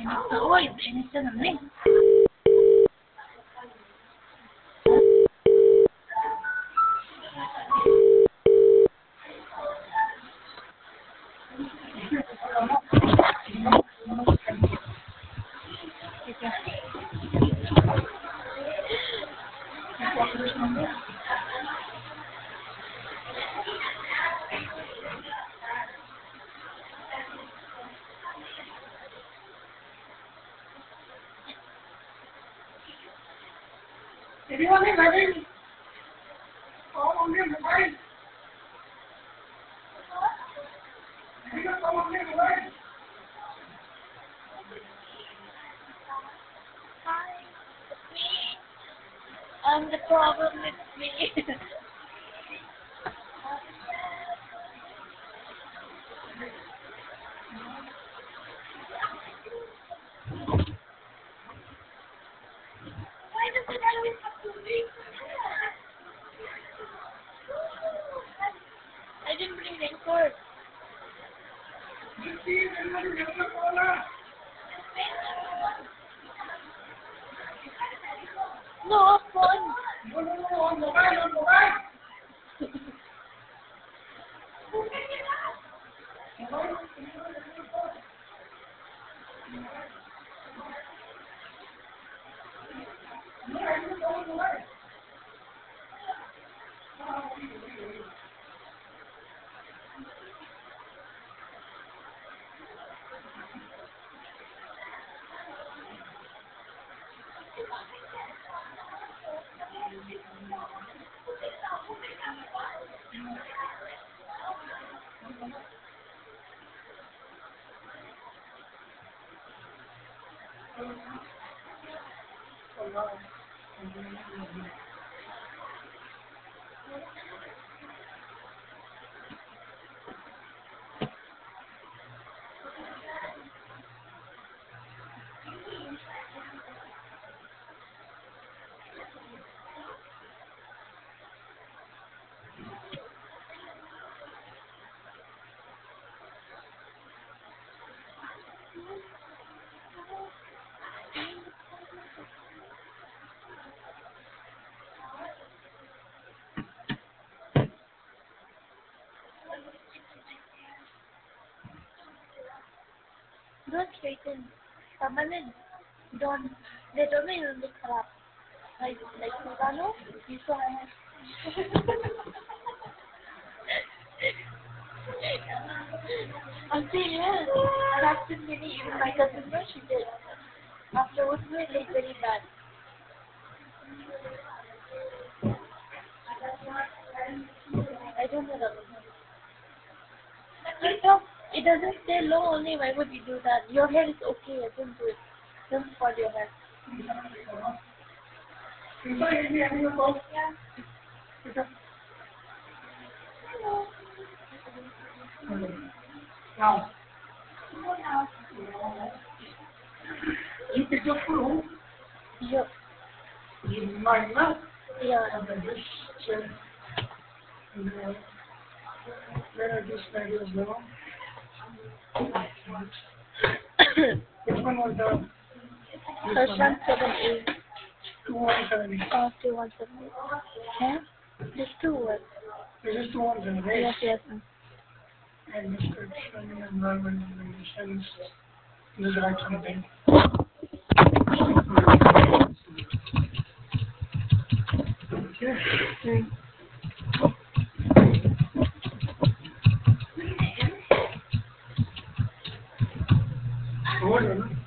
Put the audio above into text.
Ôi, em xin làm đi. Everyone is ready. All on him, right? Everyone come on him, right? The problem with me. Why does it always have to be? I didn't bring raincoat. No, phone. No, on mobile. Don't straighten. Permanent. Don't. They don't even look crap. Like Sugano, you saw I have. I'm serious. That's been really, even my cousin, no, she did. Afterwards, it looked very bad. I don't know that one. No, it doesn't stay low only. Why would you do that? Your hair is okay. I don't do it. Don't spoil your hair. Yeah. Now, you pick up for who? Yep. You might not. Yeah. And then this said, then I just made it wrong. Which one was the? First one, 7A. 2178. 2178. Yeah? There's two words. This is 2178. Yes. And description, environment, conditions. Just write something. Okay. Hold on.